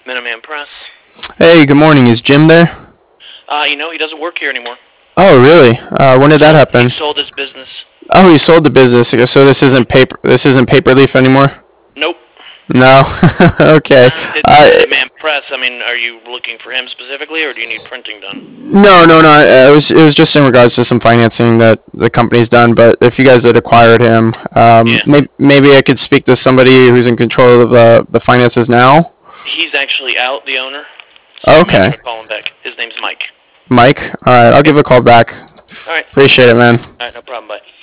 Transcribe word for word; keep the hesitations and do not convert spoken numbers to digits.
Minuteman Press. Hey, good morning. Is Jim there? Uh, you know, he doesn't work here anymore. Oh, really? Uh, when did that happen? He sold his business. Oh, he sold the business. So this isn't paper. This isn't Paperleaf anymore. Nope. No. Okay. Uh, it's Uh, Minuteman Press. I mean, are you looking for him specifically, or do you need printing done? no, no, no. uh, It was it was just in regards to some financing that the company's done. But if you guys had acquired him, um, Yeah. maybe, maybe I could speak to somebody who's in control of uh, the finances now. He's actually out, the owner. So Okay. You might want to call him back. His name's Mike. Mike. All right. I'll give a call back. All right. Appreciate it, man. All right, no problem. Bye.